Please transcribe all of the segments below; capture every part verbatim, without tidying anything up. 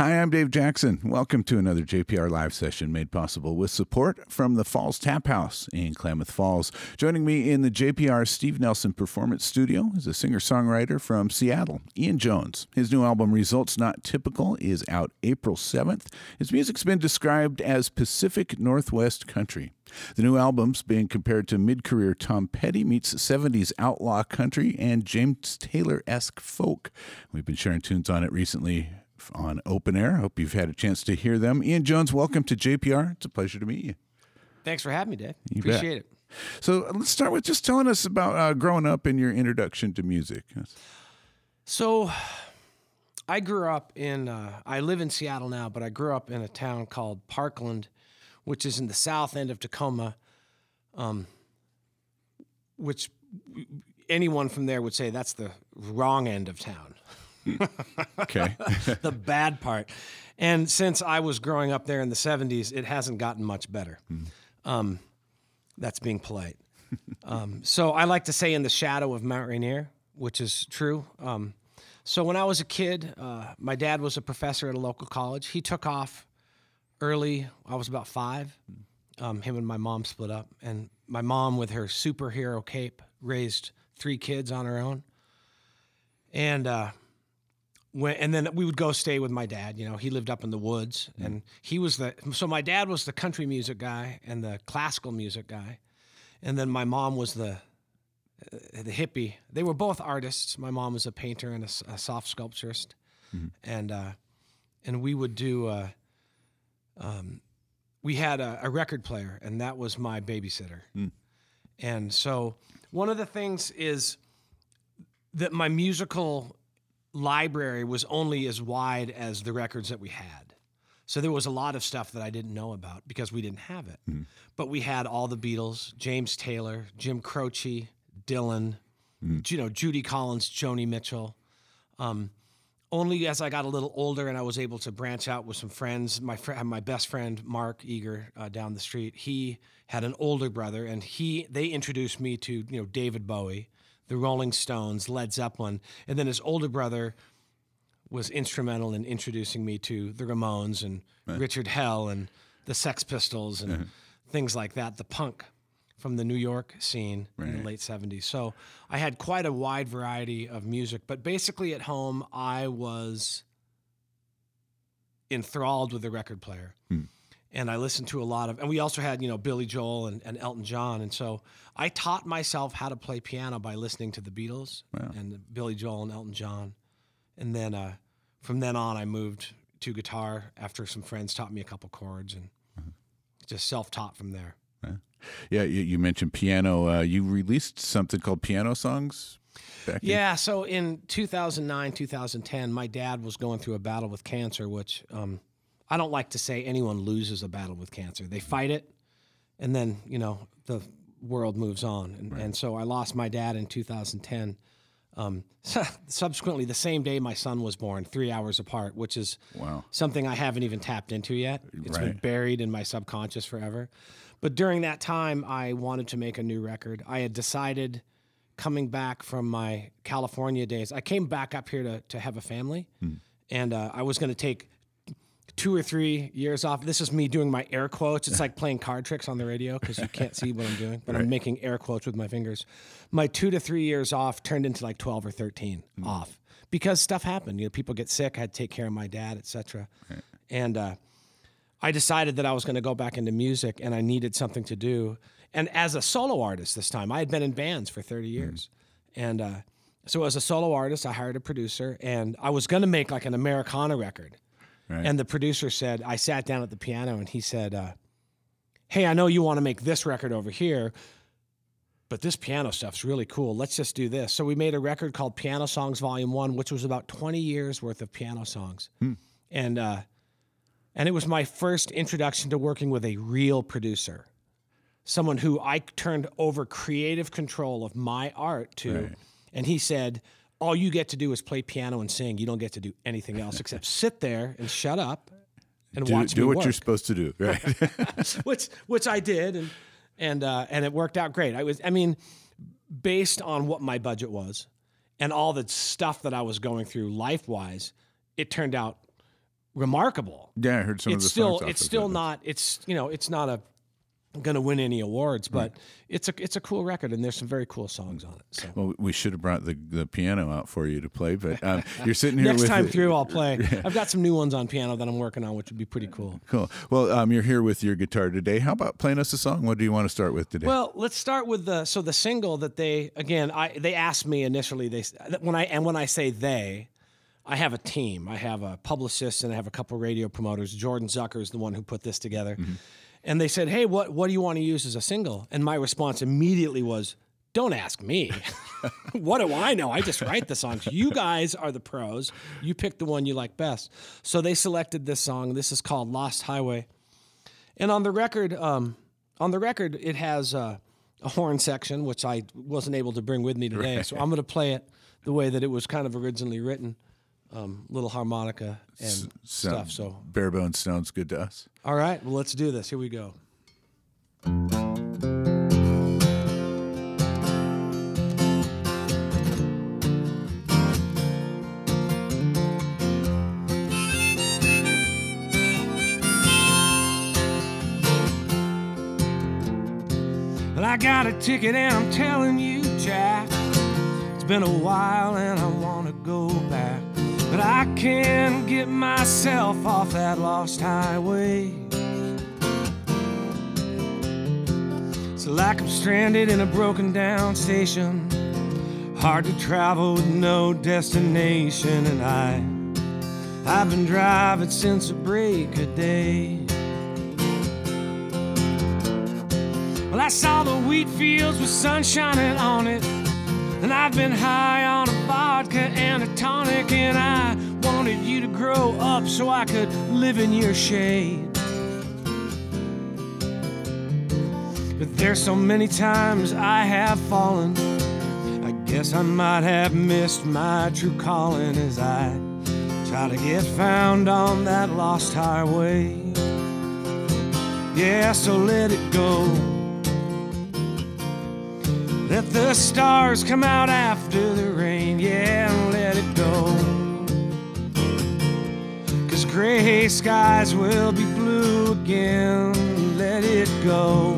Hi, I'm Dave Jackson. Welcome to another J P R Live session made possible with support from the Falls Tap House in Klamath Falls. Joining me in the J P R Steve Nelson Performance Studio is a singer-songwriter from Seattle, Ian Jones. His new album, Results Not Typical, is out April seventh. His music's been described as Pacific Northwest country. The new album's being compared to mid-career Tom Petty meets seventies outlaw country and James Taylor-esque folk. We've been sharing tunes on it recently on Open Air. Hope you've had a chance to hear them. Ian Jones, welcome to J P R. It's a pleasure to meet you. Thanks for having me, Dave. You Appreciate bet. it. So let's start with just telling us about uh, growing up and your introduction to music. So I grew up in, uh, I live in Seattle now, but I grew up in a town called Parkland, which is in the south end of Tacoma, um, which anyone from there would say that's the wrong end of town. Okay. The bad part. And since I was growing up there in the seventies, it hasn't gotten much better. Mm. Um, that's being polite. um, so I like to say in the shadow of Mount Rainier, which is true. Um, so when I was a kid, uh, my dad was a professor at a local college. He took off early. I was about five. Um, him and my mom split up. And my mom, with her superhero cape, raised three kids on her own. And... Uh, When, and then we would go stay with my dad. You know, he lived up in the woods, mm. and he was the, so my dad was the country music guy and the classical music guy. And then my mom was the, uh, the hippie. They were both artists. My mom was a painter and a, a soft sculpturist. Mm-hmm. And, uh, and we would do, uh, um, we had a, a record player, and that was my babysitter. Mm. And so one of the things is that my musical library was only as wide as the records that we had. So there was a lot of stuff that I didn't know about because we didn't have it. Mm. But we had all the Beatles, James Taylor, Jim Croce, Dylan, mm. you know, Judy Collins, Joni Mitchell. Um, only as I got a little older and I was able to branch out with some friends, my fr- my best friend, Mark Eager, uh, down the street, he had an older brother, and he they introduced me to, you know, David Bowie, the Rolling Stones, Led Zeppelin, and then his older brother was instrumental in introducing me to the Ramones and right. Richard Hell and the Sex Pistols and uh-huh. things like that, the punk from the New York scene right. in the late seventies. So I had quite a wide variety of music, but basically at home I was enthralled with the record player. Hmm. And I listened to a lot of, and we also had, you know, Billy Joel and, and Elton John. And so I taught myself how to play piano by listening to the Beatles wow. and Billy Joel and Elton John. And then uh, from then on, I moved to guitar after some friends taught me a couple chords, and uh-huh. just self-taught from there. Uh, yeah, you, you mentioned piano. Uh, you released something called Piano Songs back Yeah, in- so in two thousand nine, two thousand ten, my dad was going through a battle with cancer, which... Um, I don't like to say anyone loses a battle with cancer. They fight it, and then, you know, the world moves on. And, right. and so I lost my dad in two thousand ten. Um, subsequently, the same day my son was born, three hours apart, which is wow. something I haven't even tapped into yet. It's right. been buried in my subconscious forever. But during that time, I wanted to make a new record. I had decided, coming back from my California days, I came back up here to, to have a family, hmm. and uh, I was going to take two or three years off. This is me doing my air quotes. It's like playing card tricks on the radio because you can't see what I'm doing, but right. I'm making air quotes with my fingers. My two to three years off turned into like twelve or thirteen mm. off because stuff happened. You know, people get sick. I had to take care of my dad, et cetera. Right. And uh, I decided that I was going to go back into music, and I needed something to do. And as a solo artist this time, I had been in bands for thirty years. Mm. And uh, so as a solo artist, I hired a producer, and I was going to make like an Americana record. Right. And the producer said, I sat down at the piano and he said, uh, hey, I know you want to make this record over here, but this piano stuff's really cool. Let's just do this. So we made a record called Piano Songs Volume One, which was about twenty years worth of piano songs. Hmm. And, uh, and it was my first introduction to working with a real producer, someone who I turned over creative control of my art to. Right. And he said, all you get to do is play piano and sing. You don't get to do anything else except sit there and shut up and do, watch do me what work. You're supposed to do, right? which which I did, and and uh, and it worked out great. I was, I mean, based on what my budget was and all the stuff that I was going through life wise, it turned out remarkable. Yeah, I heard some it's of the still songs. it's off still of it. not it's you know it's not a going to win any awards, but it's a it's a cool record, and there's some very cool songs on it. So Well, we should have brought the, the piano out for you to play, but um, you're sitting here next with time the- through, I'll play. I've got some new ones on piano that I'm working on, which would be pretty cool. Cool. Well, um, you're here with your guitar today. How about playing us a song? What do you want to start with today? Well, let's start with the so the single that they again I they asked me initially they when I and when I say they, I have a team. I have a publicist and I have a couple radio promoters. Jordan Zucker is the one who put this together. Mm-hmm. And they said, "Hey, what what do you want to use as a single?" And my response immediately was, "Don't ask me. What do I know? I just write the songs. You guys are the pros. You pick the one you like best." So they selected this song. This is called "Lost Highway." And on the record, um, on the record, it has uh, a horn section, which I wasn't able to bring with me today. Right. So I'm going to play it the way that it was kind of originally written. Um, little harmonica and So- stuff. So, bare bones sounds good to us. all right, well, let's do this. Here we go. Well, I got a ticket and I'm telling you, Jack, it's been a while and I want to go back. But I can't get myself off that lost highway. It's like I'm stranded in a broken down station, hard to travel with no destination. And I, I've been driving since the break of day. Well, I saw the wheat fields with sun shining on it, and I've been high on a vodka and a tonic, and I wanted you to grow up so I could live in your shade. But there's so many times I have fallen, I guess I might have missed my true calling as I try to get found on that lost highway. Yeah, so let it go. Let the stars come out after the rain, yeah, and let it go. 'Cause gray skies will be blue again, let it go.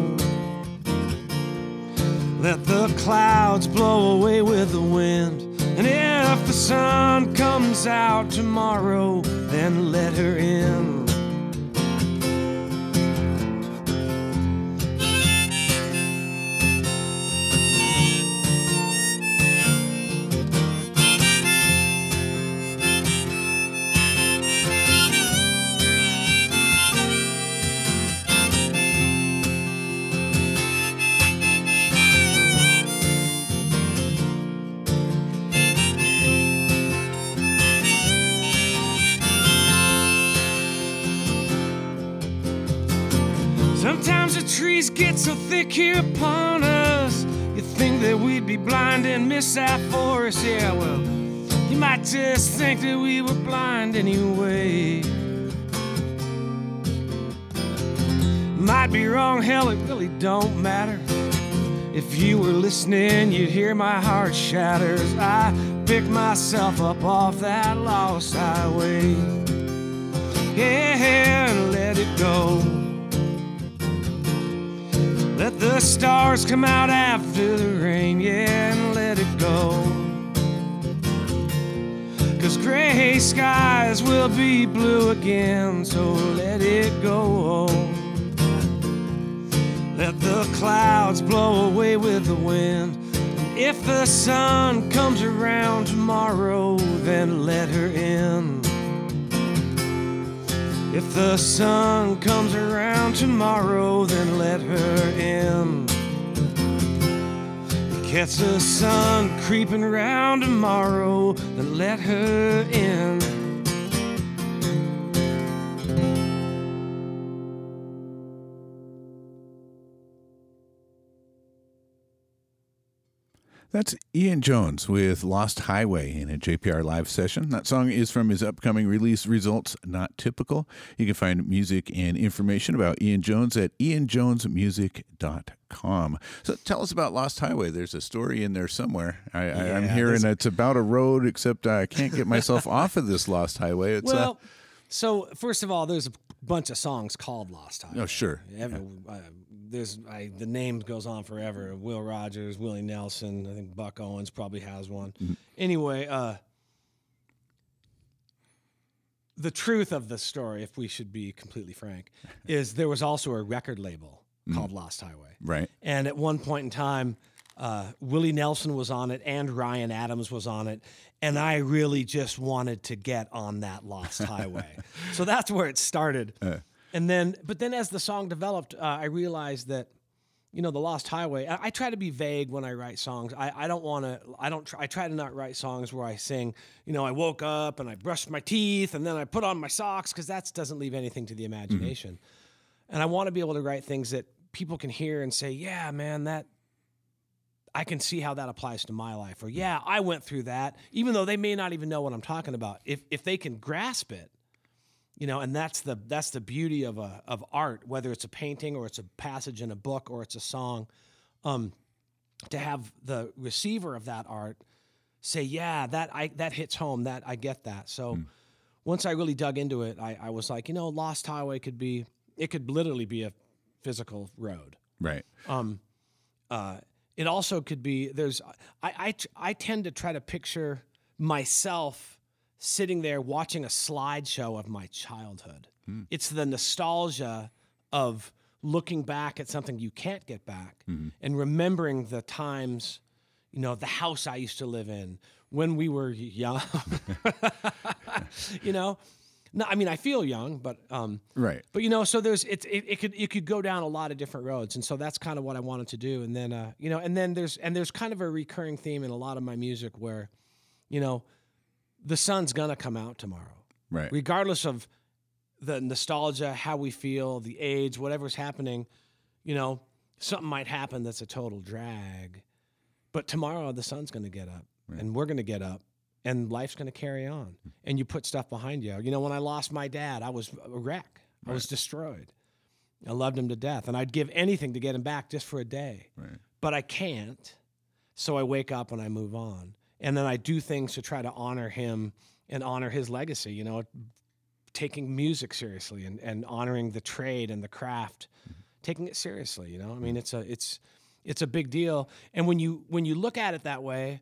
Let the clouds blow away with the wind, and if the sun comes out tomorrow, then let her in. Sometimes the trees get so thick here upon us, you think that we'd be blind and miss that forest. Yeah, well, you might just think that we were blind anyway. Might be wrong, hell, it really don't matter. If you were listening, you'd hear my heart shatter as I pick myself up off that lost highway. Yeah, and let it go. Let the stars come out after the rain, yeah, and let it go. 'Cause gray skies will be blue again, so let it go. Let the clouds blow away with the wind, and if the sun comes around tomorrow, then let her in. If the sun comes around tomorrow, then let her in. Catch the sun creeping around tomorrow, then let her in. That's Ian Jones with Lost Highway in a J P R live session. That song is from his upcoming release, Results Not Typical. You can find music and information about Ian Jones at ian jones music dot com. So tell us about Lost Highway. There's a story in there somewhere. I, I, I'm Yeah, hearing there's- it's about a road, except I can't get myself off of this Lost Highway. It's Well, uh, So first of all, there's a bunch of songs called Lost Highway. Oh, sure. Ever, uh, there's I, the name goes on forever. Will Rogers, Willie Nelson. I think Buck Owens probably has one. Mm-hmm. Anyway, uh, the truth of the story, if we should be completely frank, is there was also a record label mm-hmm. called Lost Highway. Right. And at one point in time, uh, Willie Nelson was on it and Ryan Adams was on it. And I really just wanted to get on that Lost Highway. So that's where it started. Uh. And then, but then as the song developed, uh, I realized that, you know, the Lost Highway, I, I try to be vague when I write songs. I, I don't want to, I don't, try, I try to not write songs where I sing, you know, I woke up and I brushed my teeth and then I put on my socks, because that doesn't leave anything to the imagination. Mm-hmm. And I want to be able to write things that people can hear and say, yeah, man, that, I can see how that applies to my life. Or, yeah, I went through that, even though they may not even know what I'm talking about. If if they can grasp it, you know, and that's the that's the beauty of a of art, whether it's a painting or it's a passage in a book or it's a song, um, to have the receiver of that art say, yeah, that I that hits home, that I get that. So mm. once I really dug into it, I, I was like, you know, Lost Highway could be, it could literally be a physical road. Right. Um. Uh. It also could be, there's, I, I, I tend to try to picture myself sitting there watching a slideshow of my childhood. Mm. It's the nostalgia of looking back at something you can't get back mm-hmm. and remembering the times, you know, the house I used to live in when we were young, you know. No, I mean, I feel young, but um, right. But you know, so there's it, it. It could it could go down a lot of different roads, and so that's kind of what I wanted to do. And then uh, you know, and then there's and there's kind of a recurring theme in a lot of my music where, you know, the sun's gonna come out tomorrow, right? Regardless of the nostalgia, how we feel, the age, whatever's happening, you know, something might happen that's a total drag, but tomorrow the sun's gonna get up, right. And we're gonna get up. And life's going to carry on. And you put stuff behind you. You know, when I lost my dad, I was a wreck. I right. was destroyed. I loved him to death. And I'd give anything to get him back just for a day. Right. But I can't. So I wake up and I move on. And then I do things to try to honor him and honor his legacy, you know, taking music seriously and, and honoring the trade and the craft, mm-hmm. taking it seriously, you know? I mean, it's a it's it's a big deal. And when you when you look at it that way,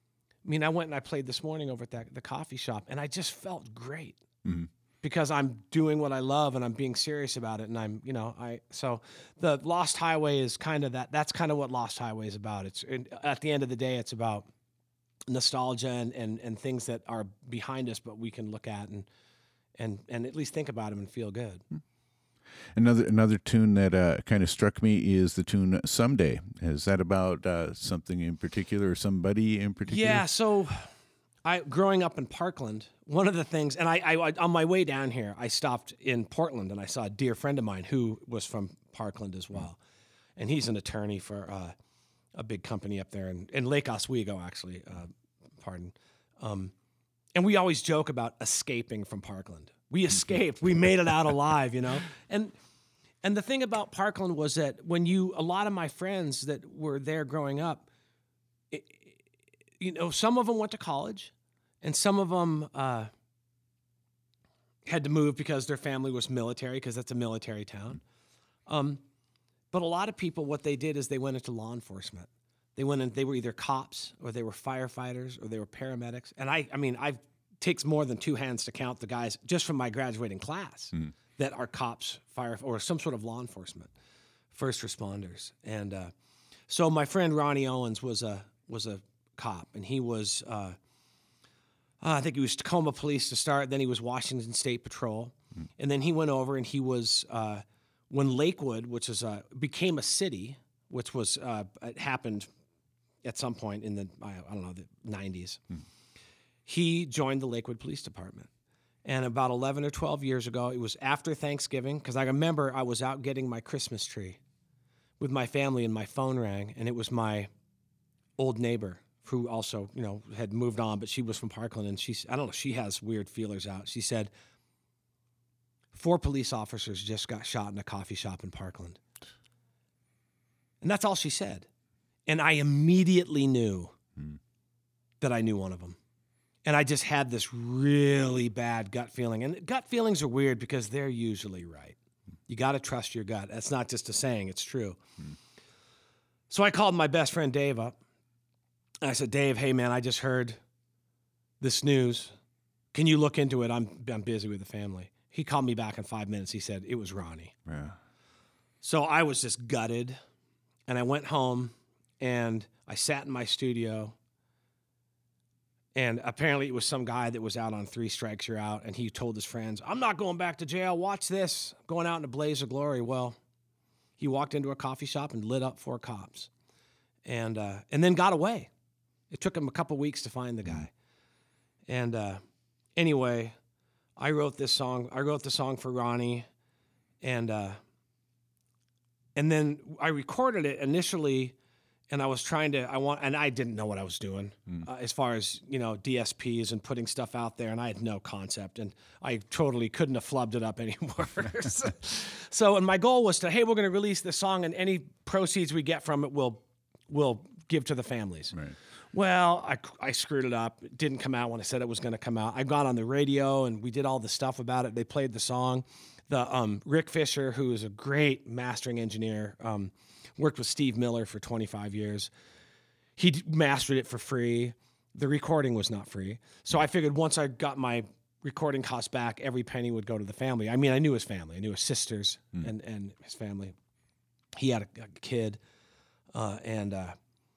I mean, I went and I played this morning over at that, the coffee shop, and I just felt great mm-hmm. because I'm doing what I love and I'm being serious about it. And I'm, you know, I so the Lost Highway is kind of that. That's kind of what Lost Highway is about. It's it, at the end of the day, it's about nostalgia and, and and things that are behind us, but we can look at and and and at least think about them and feel good. Mm-hmm. Another another tune that uh, kind of struck me is the tune "Someday." Is that about uh, something in particular or somebody in particular? Yeah. So, I growing up in Parkland, one of the things, and I, I on my way down here, I stopped in Portland and I saw a dear friend of mine who was from Parkland as well, and he's an attorney for uh, a big company up there in, in Lake Oswego, actually. Uh, pardon. Um, and we always joke about escaping from Parkland. We escaped. We made it out alive, you know? And and the thing about Parkland was that when you, a lot of my friends that were there growing up, it, you know, some of them went to college and some of them uh, had to move because their family was military, because that's a military town. Um, but a lot of people, what they did is they went into law enforcement. They went in, they were either cops or they were firefighters or they were paramedics. And I, I mean, I've, takes more than two hands to count the guys just from my graduating class mm. that are cops, fire, or some sort of law enforcement, first responders. And uh, so my friend Ronnie Owens was a was a cop, and he was uh, uh, I think he was Tacoma Police to start. Then he was Washington State Patrol, mm. and then he went over and he was uh, when Lakewood, which is a, became a city, which was uh, it happened at some point in the I, I don't know the nineties. Mm. He joined the Lakewood Police Department. And about eleven or twelve years ago, it was after Thanksgiving, because I remember I was out getting my Christmas tree with my family and my phone rang, and it was my old neighbor who also, you know, had moved on, but she was from Parkland, and she, I don't know, she has weird feelers out. She said, four police officers just got shot in a coffee shop in Parkland. And that's all she said. And I immediately knew mm. that I knew one of them. And I just had this really bad gut feeling. And gut feelings are weird because they're usually right. You got to trust your gut. That's not just a saying, it's true. Hmm. So I called my best friend Dave up. And I said, Dave, hey, man, I just heard this news. Can you look into it? I'm, I'm busy with the family. He called me back in five minutes. He said, it was Ronnie. Yeah. So I was just gutted. And I went home and I sat in my studio. And apparently it was some guy that was out on Three Strikes You're Out. And he told his friends, I'm not going back to jail. Watch this. I'm going out in a blaze of glory. Well, he walked into a coffee shop and lit up four cops. And uh, and then got away. It took him a couple weeks to find the guy. And uh, anyway, I wrote this song. I wrote the song for Ronnie. And uh, and then I recorded it initially. And I was trying to, I want, and I didn't know what I was doing mm. uh, as far as, you know, D S Ps and putting stuff out there. And I had no concept. And I totally couldn't have flubbed it up any worse. So, and my goal was to, hey, we're going to release this song and any proceeds we get from it, we'll, we'll give to the families. Right. Well, I, I screwed it up. It didn't come out when I said it was going to come out. I got on the radio and we did all the stuff about it. They played the song. The um, Rick Fisher, who is a great mastering engineer, um, worked with Steve Miller for twenty-five years. He d- mastered it for free. The recording was not free. So I figured once I got my recording costs back, every penny would go to the family. I mean, I knew his family. I knew his sisters mm. and, and his family. He had a, a kid. Uh, and uh,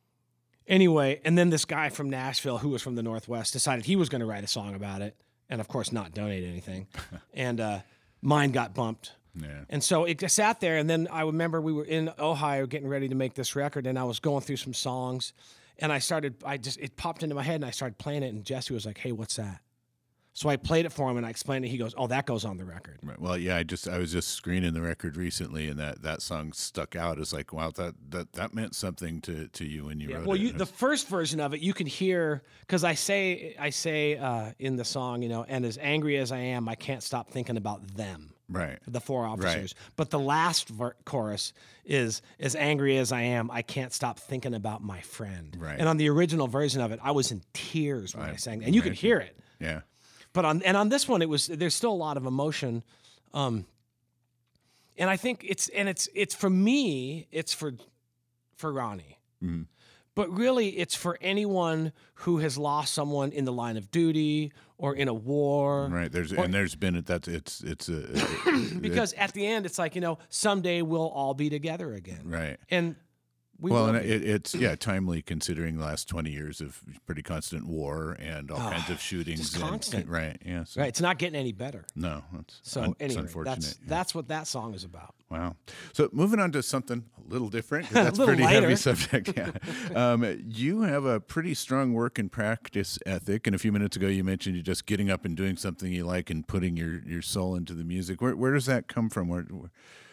anyway, and then this guy from Nashville who was from the Northwest decided he was going to write a song about it and, of course, not donate anything. and uh, mine got bumped. Yeah. And so it just sat there, and then I remember we were in Ohio getting ready to make this record, and I was going through some songs, and I started, I just, it popped into my head, and I started playing it, and Jesse was like, hey, what's that? So I played it for him, and I explained it. He goes, oh, that goes on the record. Right. Well, yeah, I just I was just screening the record recently, and that, that song stuck out. It's like, wow, that that, that meant something to, to you when you yeah, wrote well, it. Well, the first version of it, you can hear, because I say, I say uh, in the song, you know, and as angry as I am, I can't stop thinking about them. Right. The four officers. Right. But the last ver- chorus is, as angry as I am, I can't stop thinking about my friend. Right. And on the original version of it, I was in tears when I, I sang, and you could hear it. Yeah. But on and on this one, it was there's still a lot of emotion, um, and I think it's and it's it's for me, it's for for Ronnie, mm-hmm. but really it's for anyone who has lost someone in the line of duty or in a war. Right. There's or, and there's been that's it's it's a because at the end it's like, you know, someday we'll all be together again. Right. And We well, and it, it's yeah timely considering the last twenty years of pretty constant war and all oh, kinds of shootings. Just constant, and, right? Yeah, so. right. It's not getting any better. No, that's so un, anyway, unfortunate. That's yeah. that's what that song is about. Wow. So moving on to something a little different. 'Cause that's a a pretty lighter. heavy subject. Yeah. um, you have a pretty strong work and practice ethic, and a few minutes ago you mentioned you're just getting up and doing something you like and putting your, your soul into the music. Where where does that come from? Where, where...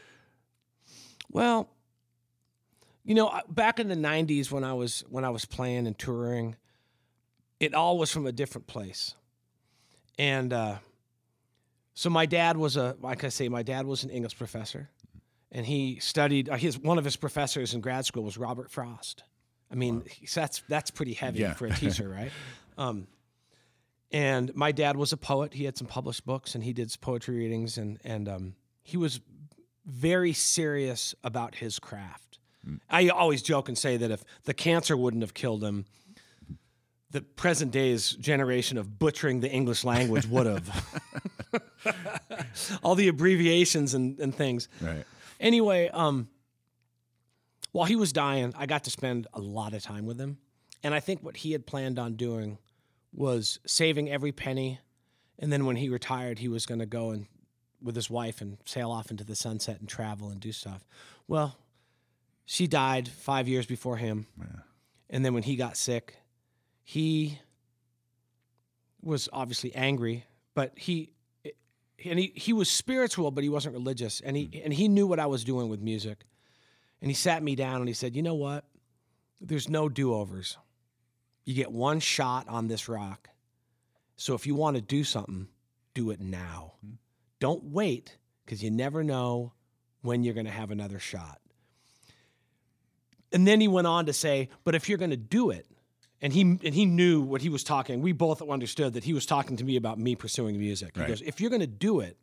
Well. You know, back in the nineties when I was when I was playing and touring, it all was from a different place. And uh, so my dad was a, like I say, my dad was an English professor, and he studied. Uh, his one of his professors in grad school was Robert Frost. I mean, wow. that's that's pretty heavy yeah. for a teacher, right? Um, and my dad was a poet. He had some published books, and he did poetry readings, and and um, he was very serious about his craft. I always joke and say that if the cancer wouldn't have killed him, the present day's generation of butchering the English language would have. All the abbreviations and, and things. Right. Anyway, um, while he was dying, I got to spend a lot of time with him. And I think what he had planned on doing was saving every penny. And then when he retired, he was going to go and with his wife and sail off into the sunset and travel and do stuff. Well, she died five years before him. Yeah. And then when he got sick, he was obviously angry, but he and he, he was spiritual, but he wasn't religious. And he mm. and he knew what I was doing with music. And he sat me down and he said, you know what? There's no do-overs. You get one shot on this rock. So if you want to do something, do it now. Mm. Don't wait, because you never know when you're going to have another shot. And then he went on to say, but if you're going to do it, And he and he knew what he was talking. We both understood that he was talking to me about me pursuing music. He Right. goes, if you're going to do it,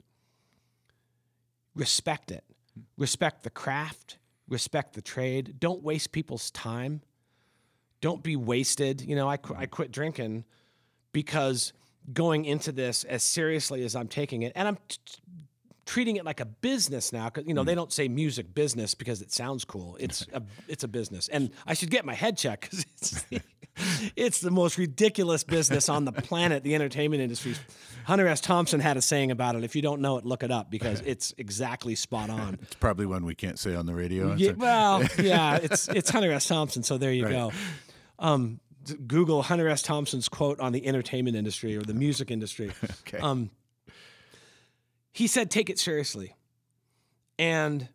respect it. Respect the craft. Respect the trade. Don't waste people's time. Don't be wasted. You know, I, qu- I quit drinking because going into this as seriously as I'm taking it, and I'm t- t- treating it like a business now, because, you know, mm. they don't say music business because it sounds cool. It's a, it's a business. And I should get my head checked because it's, it's the most ridiculous business on the planet, the entertainment industry. Hunter S. Thompson had a saying about it. If you don't know it, look it up because it's exactly spot on. It's probably one we can't say on the radio. Yeah, well, yeah, it's it's Hunter S. Thompson, so there you Right. go. Um, Google Hunter S. Thompson's quote on the entertainment industry or the music industry. Okay. Um, he said, take it seriously. And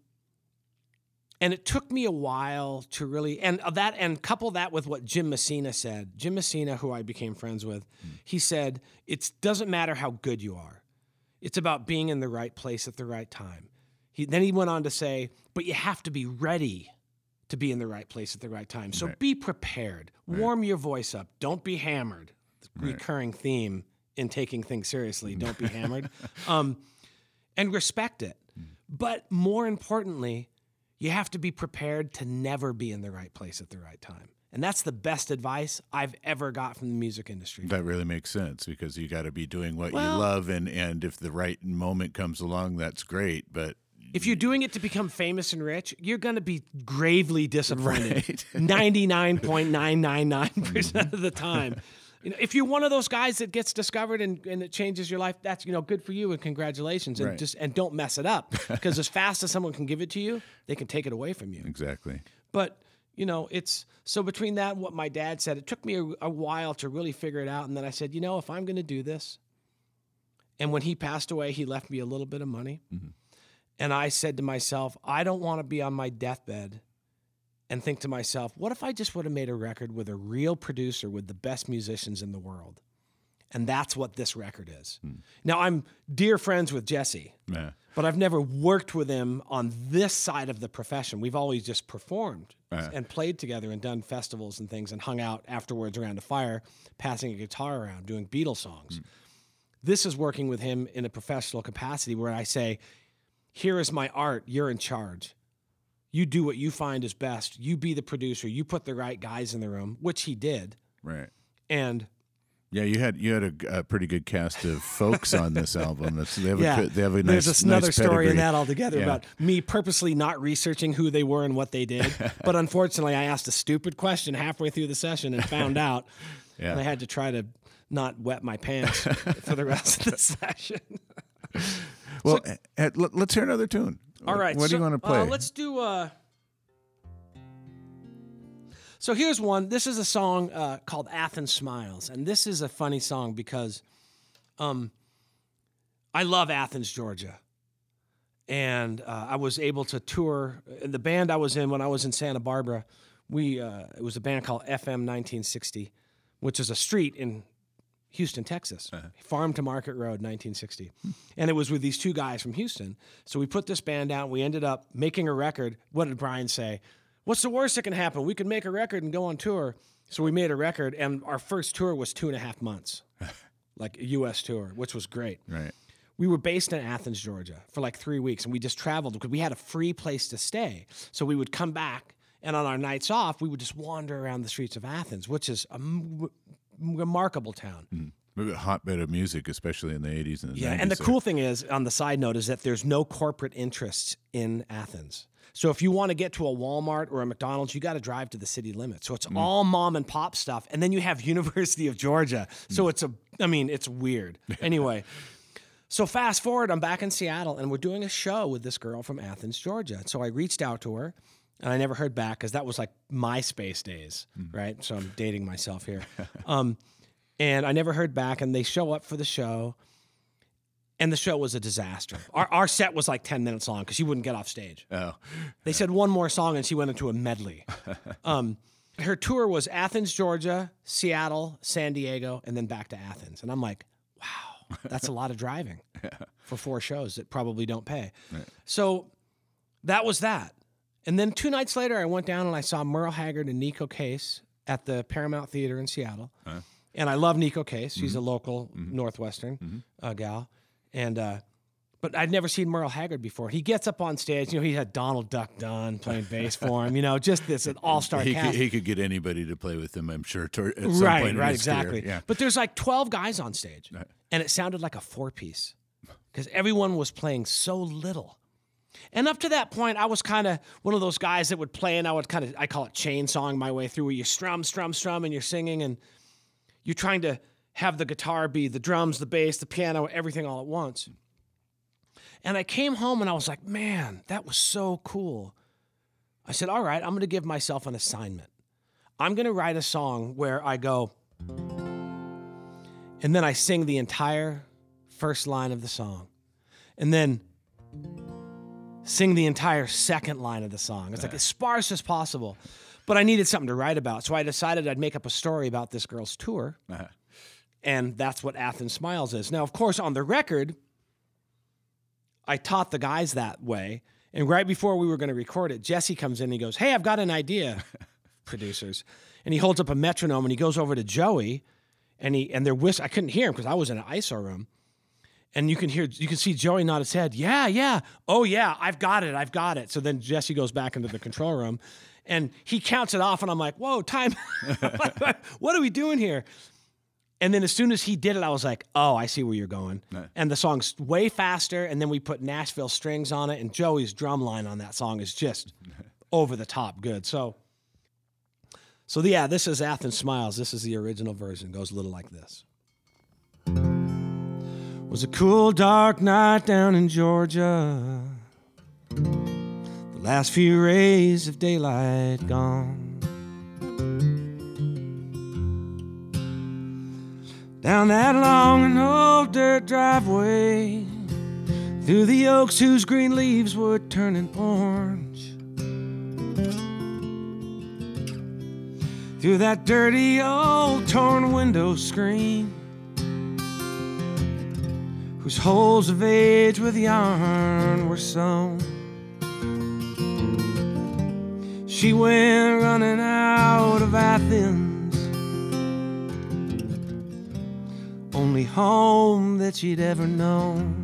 and it took me a while to really, and that, and couple that with what Jim Messina said. Jim Messina, who I became friends with, mm. he said, it doesn't matter how good you are. It's about being in the right place at the right time. He, then he went on to say, but you have to be ready to be in the right place at the right time. So right. be prepared. Right. Warm your voice up. Don't be hammered. Right. Recurring theme in taking things seriously. Don't be hammered. Um, and respect it. Mm. But more importantly, you have to be prepared to never be in the right place at the right time. And that's the best advice I've ever got from the music industry. That really makes sense because you got to be doing what well, you love. And, and if the right moment comes along, that's great. But if you're doing it to become famous and rich, you're going to be gravely disappointed right. ninety-nine point nine nine nine percent of the time. You know, if you're one of those guys that gets discovered and, and it changes your life, that's, you know, good for you and congratulations. And right. just and don't mess it up because as fast as someone can give it to you, they can take it away from you. Exactly. But, you know, it's so between that and what my dad said, it took me a, a while to really figure it out. And then I said, you know, if I'm going to do this, and when he passed away, he left me a little bit of money. Mm-hmm. And I said to myself, I don't want to be on my deathbed and think to myself, what if I just would have made a record with a real producer with the best musicians in the world? And that's what this record is. Hmm. Now, I'm dear friends with Jesse, yeah. but I've never worked with him on this side of the profession. We've always just performed uh. and played together and done festivals and things and hung out afterwards around a fire, passing a guitar around, doing Beatles songs. Hmm. This is working with him in a professional capacity where I say, here is my art, you're in charge. You do what you find is best. You be the producer. You put the right guys in the room, which he did. Right. And yeah, you had you had a, a pretty good cast of folks on this album. That's, they have yeah. a, they have a nice, There's another nice story pedigree. in that altogether yeah. about me purposely not researching who they were and what they did. But unfortunately, I asked a stupid question halfway through the session and found out. Yeah. And I had to try to not wet my pants for the rest of the session. Well, so, uh, let's hear another tune. All right. What so, do you want to play? Uh, let's do... Uh... So here's one. This is a song uh, called Athens Smiles. And this is a funny song because um, I love Athens, Georgia. And uh, I was able to tour. The band I was in when I was in Santa Barbara, we uh, it was a band called F M nineteen sixty, which is a street in Houston, Texas. Uh-huh. Farm to Market Road, nineteen sixty. Hmm. And it was with these two guys from Houston. So we put this band out. We ended up making a record. What did Brian say? What's the worst that can happen? We could make a record and go on tour. So we made a record, and our first tour was two and a half months, like a U S tour, which was great. Right. We were based in Athens, Georgia, for like three weeks, and we just traveled because we had a free place to stay. So we would come back, and on our nights off, we would just wander around the streets of Athens, which is a m- remarkable town. Mm. A hotbed of music, especially in the eighties and the yeah, nineties. And the cool thing is, on the side note, is that there's no corporate interests in Athens. So if you want to get to a Walmart or a McDonald's, you got to drive to the city limits. So it's mm. all mom and pop stuff. And then you have University of Georgia. So mm. it's a, I mean, it's weird. Anyway, so fast forward, I'm back in Seattle, and we're doing a show with this girl from Athens, Georgia. So I reached out to her, and I never heard back because that was like MySpace days, mm. right? So I'm dating myself here. um, and I never heard back, and they show up for the show. And the show was a disaster. Our our set was like ten minutes long because she wouldn't get off stage. Oh. They said one more song and she went into a medley. um, her tour was Athens, Georgia, Seattle, San Diego, and then back to Athens. And I'm like, wow, that's a lot of driving yeah. for four shows that probably don't pay. Right. So that was that. And then two nights later, I went down and I saw Merle Haggard and Nico Case at the Paramount Theater in Seattle. Huh? And I love Nico Case. She's Mm-hmm. a local Mm-hmm. Northwestern Mm-hmm. uh, gal. And, uh, but I'd never seen Merle Haggard before. He gets up on stage. You know, he had Donald Duck Dunn playing bass for him. You know, just this an all-star He cast. could, he could get anybody to play with him, I'm sure, tor- at some right, point in right, his career. exactly. Yeah. But there's like twelve guys on stage, Right. and it sounded like a four-piece because everyone was playing so little. And up to that point, I was kind of one of those guys that would play, and I would kind of, I call it chainsawing my way through, where you strum, strum, strum, and you're singing, and you're trying to have the guitar be the drums, the bass, the piano, everything all at once. And I came home and I was like, man, that was so cool. I said, all right, I'm going to give myself an assignment. I'm going to write a song where I go, and then I sing the entire first line of the song. And then sing the entire second line of the song. It's like as sparse as possible. But I needed something to write about. So I decided I'd make up a story about this girl's tour. Uh-huh. And that's what Athens Smiles is. Now, of course, on the record, I taught the guys that way. And right before we were going to record it, Jesse comes in and he goes, hey, I've got an idea, producers. And he holds up a metronome and he goes over to Joey and he and they're whist- I couldn't hear him because I was in an I S O room. And you can hear, you can see Joey nod his head. Yeah, yeah. Oh, yeah, I've got it. I've got it. So then Jesse goes back into the control room and he counts it off. And I'm like, whoa, time. What are we doing here? And then as soon as he did it, I was like, oh, I see where you're going. Right. And the song's way faster. And then we put Nashville strings on it. And Joey's drum line on that song is just over the top good. So, so yeah, this is Athens Smiles. This is the original version. It goes a little like this. It was a cool, dark night down in Georgia. The last few rays of daylight gone. Down that long and old dirt driveway, through the oaks whose green leaves were turning orange, through that dirty old torn window screen, whose holes of age with yarn were sewn. She went running out of Athens, only home that she'd ever known.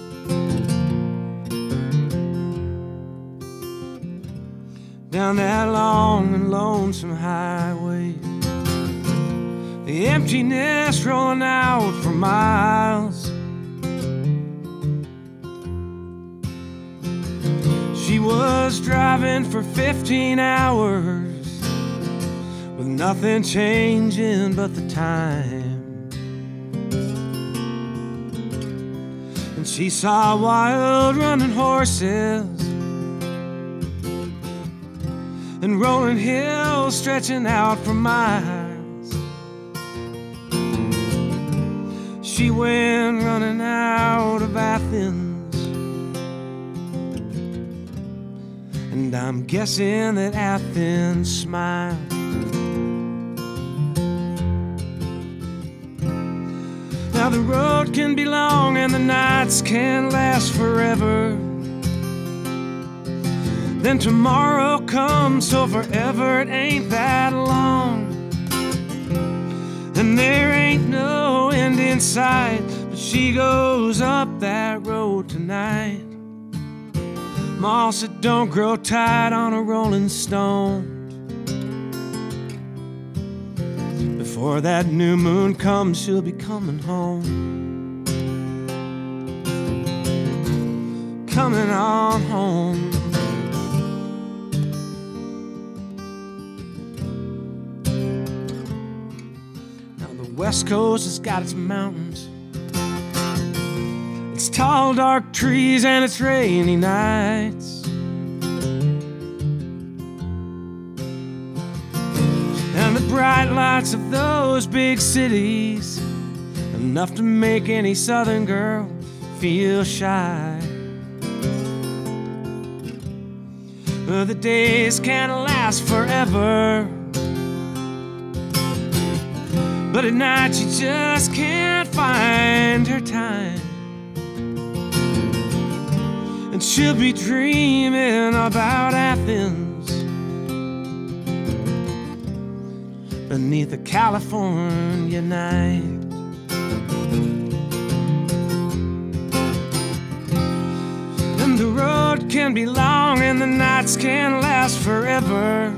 Down that long and lonesome highway, the emptiness rolling out for miles. She was driving for fifteen hours with nothing changing but the time. And she saw wild running horses and rolling hills stretching out for miles. She went running out of Athens, and I'm guessing that Athens smiled. Now the road can be long and the nights can last forever. Then tomorrow comes, so forever it ain't that long. And there ain't no end in sight, but she goes up that road tonight. Moss, it don't grow tight on a rolling stone. Before that new moon comes, she'll be coming home. Coming on home. West Coast has got its mountains, its tall, dark trees, and its rainy nights. And the bright lights of those big cities, enough to make any southern girl feel shy. But the days can't last forever, but at night she just can't find her time. And she'll be dreaming about Athens, beneath a California night. And the road can be long and the nights can last forever.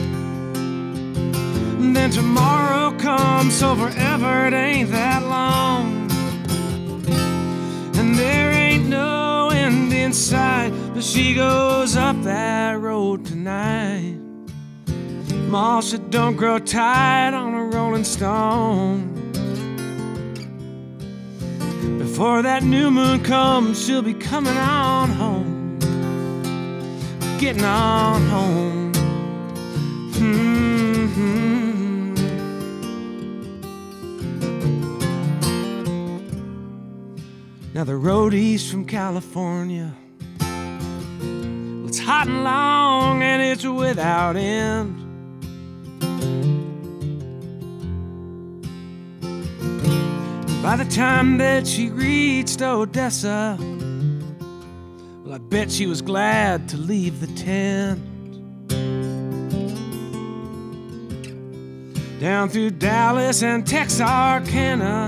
And then tomorrow comes, so forever it ain't that long. And there ain't no end in sight, but she goes up that road tonight. Moss, it don't grow tight on a rolling stone. Before that new moon comes, she'll be coming on home, getting on home. Mm-hmm. Now the road east from California, well, it's hot and long and it's without end. By the time that she reached Odessa, well, I bet she was glad to leave the tent. Down through Dallas and Texarkana,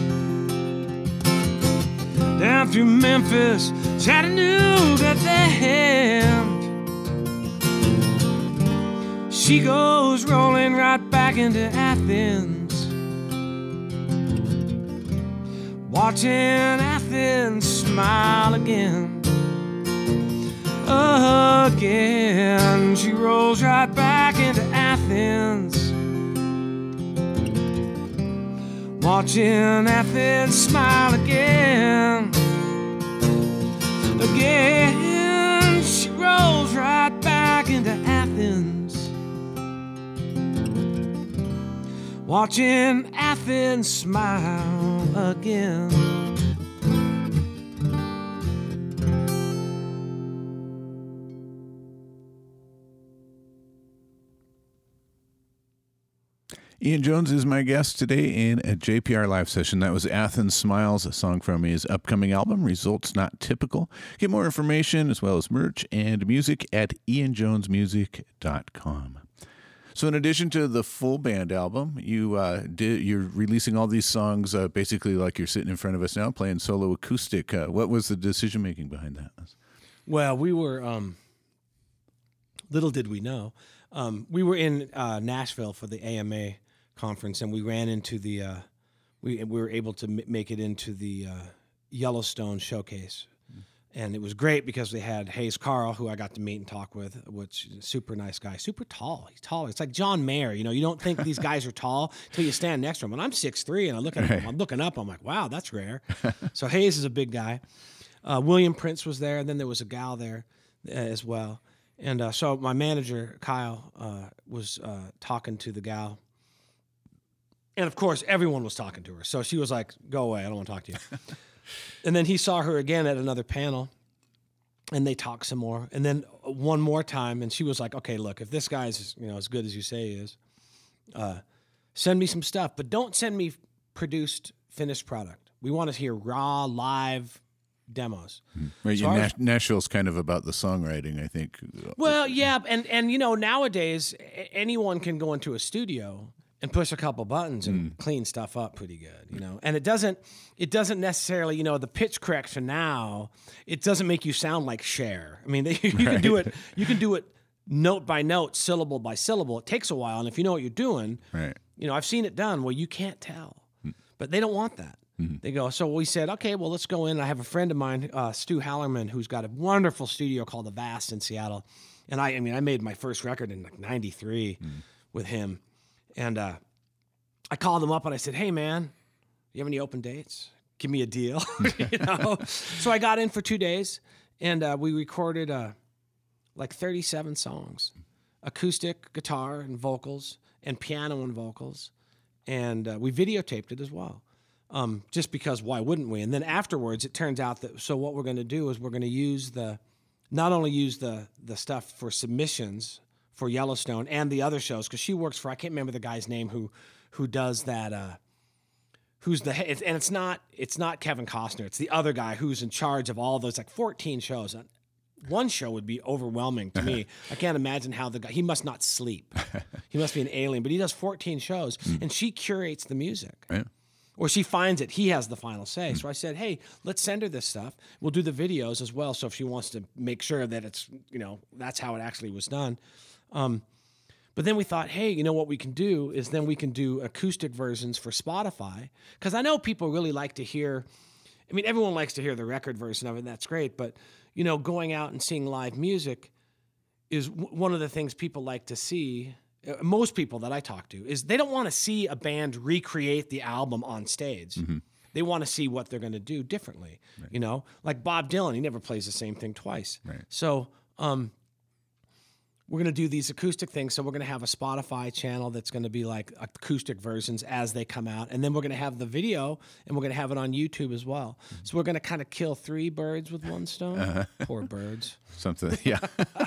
down through Memphis, Chattanooga, then she goes rolling right back into Athens. Watching Athens smile again, again. She rolls right back into Athens. Watching Athens smile again, again. She rolls right back into Athens. Watching Athens smile again. Ian Jones is my guest today in a J P R live session. That was Athens Smiles, a song from his upcoming album, Results Not Typical. Get more information as well as merch and music at ian jones music dot com. So in addition to the full band album, you uh, did, you're releasing all these songs uh, basically like you're sitting in front of us now, playing solo acoustic. Uh, what was the decision-making behind that? Well, we were, um, little did we know, um, we were in uh, Nashville for the A M A conference, and we ran into the, uh, we, we were able to m- make it into the uh, Yellowstone showcase. And it was great because they had Hayes Carl, who I got to meet and talk with, which is a super nice guy, super tall. He's taller. It's like John Mayer. You know, you don't think these guys are tall until you stand next to him. And I'm six three, and I look at him, I'm looking up, I'm like, wow, that's rare. So Hayes is a big guy. Uh, William Prince was there, and then there was a gal there uh, as well. And uh, so my manager, Kyle, uh, was uh, talking to the gal. And, of course, everyone was talking to her. So she was like, go away, I don't want to talk to you. And then he saw her again at another panel, and they talked some more. And then one more time, and she was like, okay, look, if this guy's, you know, as good as you say he is, uh, send me some stuff, but don't send me produced, finished product. We want to hear raw, live demos. Right, so yeah, our, Nash- Nashville's kind of about the songwriting, I think. Well, yeah, and, and you know, nowadays, anyone can go into a studio and push a couple buttons and mm. clean stuff up pretty good, you know. And it doesn't, it doesn't necessarily, you know, the pitch correction now, it doesn't make you sound like Cher. I mean, they, you right. can do it, you can do it note by note, syllable by syllable. It takes a while, and if you know what you're doing, right. you know, I've seen it done where you can't tell, mm. but they don't want that. Mm-hmm. They go, so we said, okay, well, let's go in. I have a friend of mine, uh, Stu Hallerman, who's got a wonderful studio called The Vast in Seattle, and I, I mean, I made my first record in like ninety-three mm. with him. And uh, I called him up and I said, hey, man, you have any open dates? Give me a deal. you know? So I got in for two days, and uh, we recorded uh, like thirty-seven songs, acoustic, guitar, and vocals, and piano and vocals. And uh, we videotaped it as well, um, just because why wouldn't we? And then afterwards, it turns out that, so what we're going to do is we're going to use the, not only use the the stuff for submissions for Yellowstone and the other shows, because she works for, I can't remember the guy's name who who does that, uh, who's the, and it's not it's not Kevin Costner, it's the other guy who's in charge of all those, like fourteen shows. one show would be overwhelming to me. I can't imagine how the guy, he must not sleep. He must be an alien, but he does fourteen shows, mm. and she curates the music. Yeah. Or she finds it. He has the final say. Mm. So I said, hey, let's send her this stuff. We'll do the videos as well. So if she wants to make sure that it's, you know, that's how it actually was done. Um, but then we thought, hey, you know what we can do is then we can do acoustic versions for Spotify. Because I know people really like to hear, I mean, everyone likes to hear the record version of it, and that's great. But, you know, going out and seeing live music is w- one of the things people like to see. Most people that I talk to is they don't want to see a band recreate the album on stage. Mm-hmm. They want to see what they're going to do differently. Right. You know, like Bob Dylan, he never plays the same thing twice. Right. So um, we're going to do these acoustic things. So we're going to have a Spotify channel that's going to be like acoustic versions as they come out. And then we're going to have the video, and we're going to have it on YouTube as well. Mm-hmm. So we're going to kind of kill three birds with one stone. Uh-huh. Poor birds. Something, yeah.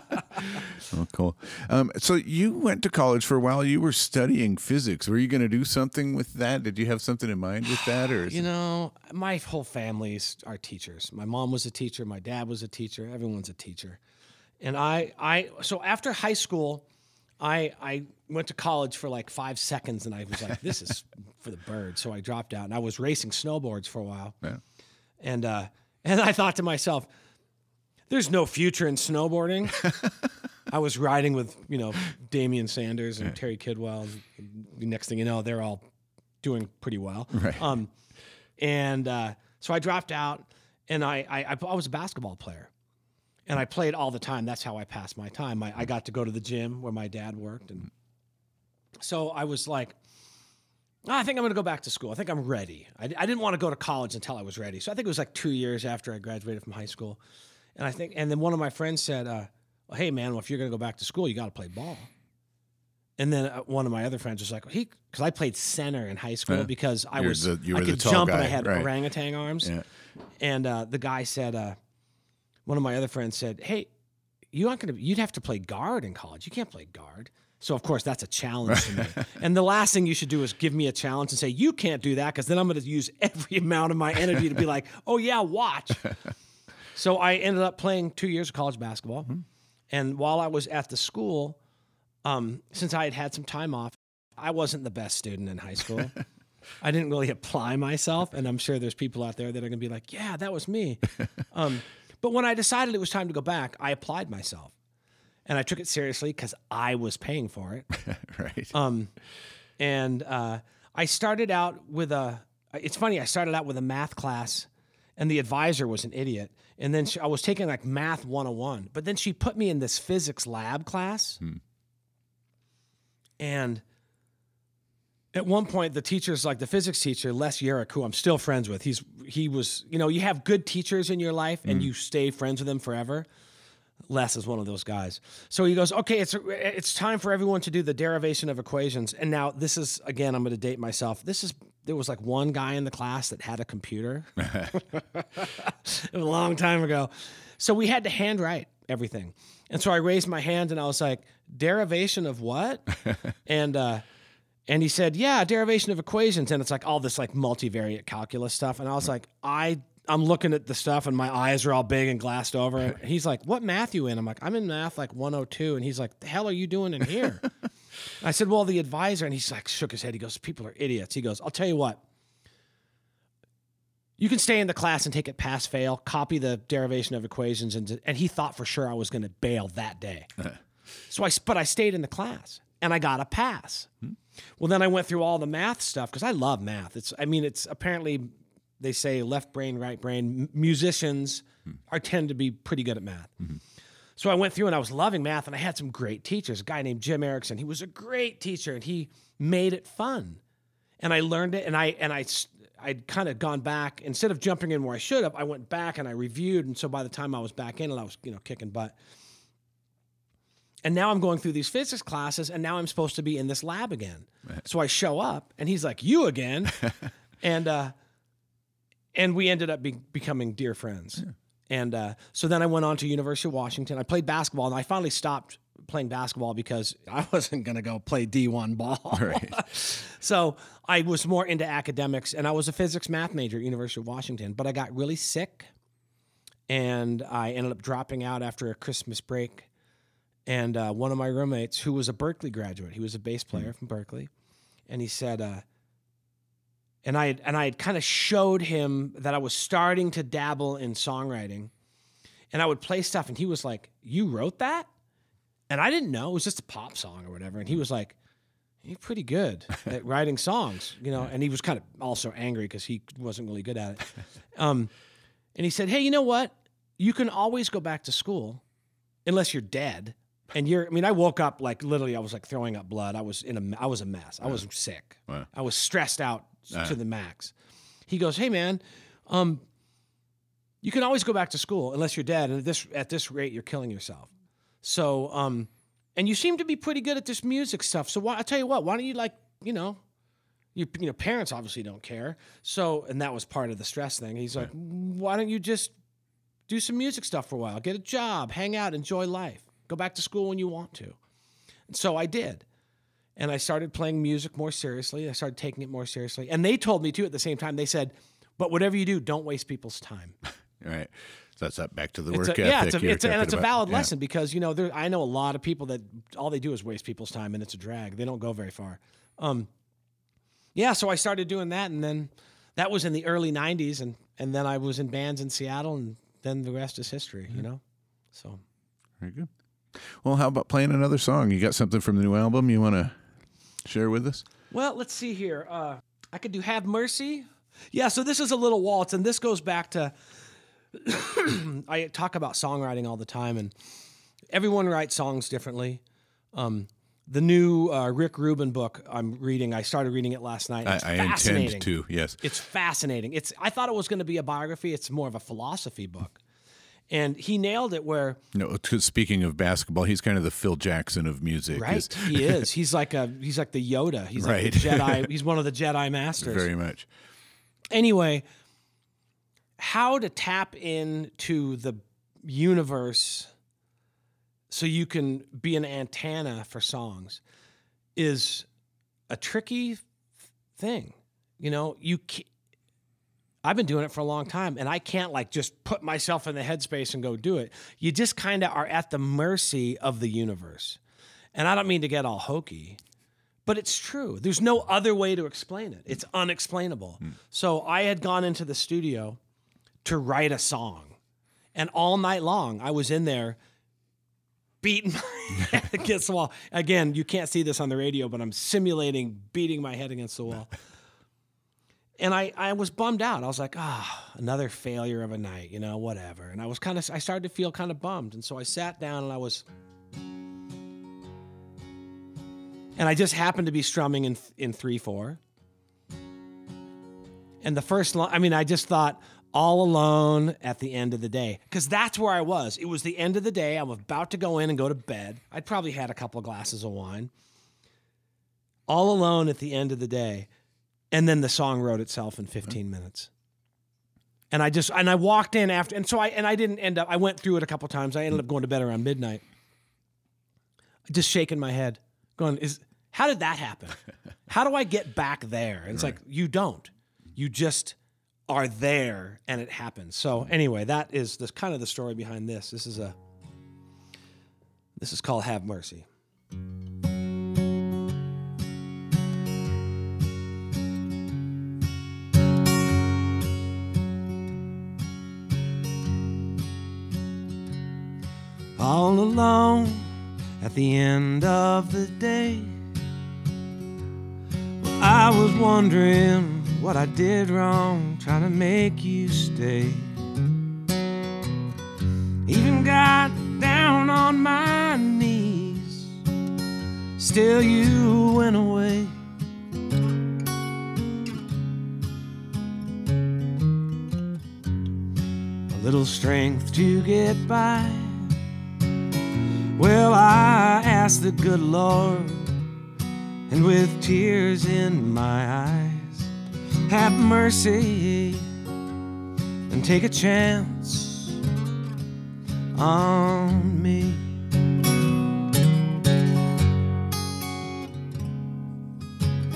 Oh, cool. Um, so you went to college for a while. You were studying physics. Were you going to do something with that? Did you have something in mind with that? Or you know, my whole family are teachers. My mom was a teacher. My dad was a teacher. Everyone's a teacher. And I, I, so after high school, I, I went to college for like five seconds, and I was like, "This is for the birds." So I dropped out, and I was racing snowboards for a while. Yeah. And uh, and I thought to myself, "There's no future in snowboarding." I was riding with, you know, Damian Sanders and yeah. Terry Kidwell. The next thing you know, they're all doing pretty well. Right. Um, and uh, so I dropped out, and I, I I was a basketball player. And I played all the time. That's how I passed my time. I, I got to go to the gym where my dad worked. And so I was like, oh, I think I'm going to go back to school. I think I'm ready. I, I didn't want to go to college until I was ready. So I think it was like two years after I graduated from high school. And I think, and then one of my friends said, uh, well, hey, man, well, if you're going to go back to school, you got to play ball. And then uh, one of my other friends was like, he, because I played center in high school yeah. because I You're was, the, you I were could the tall jump guy, and I had right. orangutan arms. Yeah. And uh, the guy said, uh, one of my other friends said, hey, you aren't going to, you'd have to play guard in college. You can't play guard. So, of course, that's a challenge to me. And the last thing you should do is give me a challenge and say, you can't do that, because then I'm going to use every amount of my energy to be like, oh, yeah, watch. So I ended up playing two years of college basketball. Mm-hmm. And while I was at the school, um, since I had had some time off, I wasn't the best student in high school. I didn't really apply myself. And I'm sure there's people out there that are going to be like, yeah, that was me. Um, but when I decided it was time to go back, I applied myself. And I took it seriously because I was paying for it. Right. Um, and uh, I started out with a, it's funny, I started out with a math class, and the advisor was an idiot. And then she, I was taking like math one oh one, but then she put me in this physics lab class. Hmm. And at one point, the teacher's like the physics teacher, Les Yerrick, who I'm still friends with. He's, he was, you know, you have good teachers in your life and hmm. you stay friends with them forever. Les is one of those guys. So he goes, okay, it's it's time for everyone to do the derivation of equations. And now this is, again, I'm going to date myself. This is, there was like one guy in the class that had a computer. It was a long time ago. So we had to handwrite everything. And so I raised my hand and I was like, derivation of what? and uh, and he said, yeah, derivation of equations. And it's like all this like multivariate calculus stuff. And I was like, I I'm looking at the stuff and my eyes are all big and glassed over. And he's like, what math you in? I'm like, I'm in math like one oh two. And he's like, the hell are you doing in here? I said, well, the advisor. And he's like, shook his head. He goes, people are idiots. He goes, I'll tell you what. You can stay in the class and take it pass fail, copy the derivation of equations. And, and he thought for sure I was going to bail that day. so I, but I stayed in the class and I got a pass. Hmm. Well, then I went through all the math stuff because I love math. It's, I mean, it's apparently... They say left brain, right brain. Musicians hmm. are tend to be pretty good at math. Mm-hmm. So I went through and I was loving math, and I had some great teachers. A guy named Jim Erickson. He was a great teacher, and he made it fun. And I learned it, and I and I I'd kind of gone back instead of jumping in where I should have. I went back and I reviewed, and so by the time I was back in, and I was you know kicking butt. And now I'm going through these physics classes, and now I'm supposed to be in this lab again. Right. So I show up, and he's like, "You again?" and uh, And we ended up be- becoming dear friends. Yeah. And uh, so then I went on to University of Washington. I played basketball, and I finally stopped playing basketball because I wasn't going to go play D one ball. Right. So I was more into academics, and I was a physics math major at University of Washington. But I got really sick, and I ended up dropping out after a Christmas break. And uh, one of my roommates, who was a Berklee graduate, he was a bass player from Berklee, and he said, uh, and I had, and I had kind of showed him that I was starting to dabble in songwriting, and I would play stuff, and he was like, "You wrote that?" And I didn't know, it was just a pop song or whatever, and he was like, "You're pretty good at writing songs," you know. And he was kind of also angry because he wasn't really good at it. Um, and he said, "Hey, you know what? You can always go back to school, unless you're dead." And you're, I mean, I woke up like literally, I was like throwing up blood. I was in a, I was a mess. I was sick. Wow. I was stressed out Uh. to the max. He goes, "Hey man, um, you can always go back to school unless you're dead. And at this, at this rate, you're killing yourself. So, um, and you seem to be pretty good at this music stuff. So why, I'll tell you what, why don't you like, you know, you, you know, parents obviously don't care. So, and that was part of the stress thing. He's like, why don't you just do some music stuff for a while, get a job, hang out, enjoy life. Go back to school when you want to." And so I did. And I started playing music more seriously. I started taking it more seriously. And they told me, too, at the same time, they said, "But whatever you do, don't waste people's time." Right. So that's that back to the It's work a, ethic. yeah, it's a, you're it's a, and it's a talking valid about. Yeah. lesson because, you know, there, I know a lot of people that all they do is waste people's time, and it's a drag. They don't go very far. Um, yeah, so I started doing that, and then that was in the early nineties, and, and then I was in bands in Seattle, and then the rest is history, mm-hmm. you know? So Very good. Well, how about playing another song? You got something from the new album you want to share with us? Well, let's see here. Uh, I could do Have Mercy. Yeah, so this is a little waltz, and this goes back to, I talk about songwriting all the time, and everyone writes songs differently. Um, the new uh, Rick Rubin book I'm reading, I started reading it last night. It's I, I fascinating. intend to, yes. It's fascinating. It's I thought it was going to be a biography. It's more of a philosophy book. And he nailed it where... No, 'cause speaking of basketball, he's kind of the Phil Jackson of music. Right, He's- he is. He's like a he's like the Yoda. He's like Right. the Jedi. He's one of the Jedi Masters. Very much. Anyway, how to tap into the universe so you can be an antenna for songs is a tricky thing. You know, you ca- I've been doing it for a long time, and I can't like just put myself in the headspace and go do it. You just kind of are at the mercy of the universe. And I don't mean to get all hokey, but it's true. There's no other way to explain it. It's unexplainable. Mm. So I had gone into the studio to write a song, and all night long I was in there beating my head against the wall. Again, you can't see this on the radio, but I'm simulating beating my head against the wall. And I, I was bummed out. I was like, ah, oh, another failure of a night, you know, whatever. And I was kind of, I started to feel kind of bummed. And so I sat down and I was, and I just happened to be strumming in in three four. And the first line, I mean, I just thought, all alone at the end of the day. Because that's where I was. It was the end of the day. I'm about to go in and go to bed. I'd probably had a couple of glasses of wine. All alone at the end of the day. And then the song wrote itself in fifteen minutes. And I just, and I walked in after, and so I, and I didn't end up, I went through it a couple times. I ended up going to bed around midnight. Just shaking my head, going, is, how did that happen? How do I get back there? And it's right. like, you don't. You just are there and it happens. So anyway, that is the kind of the story behind this. This is a, this is called Have Mercy. All alone at the end of the day, well, I was wondering what I did wrong, trying to make you stay. Even got down on my knees, still you went away. A little strength to get by. Well, I asked the good Lord, and with tears in my eyes, have mercy and take a chance on me.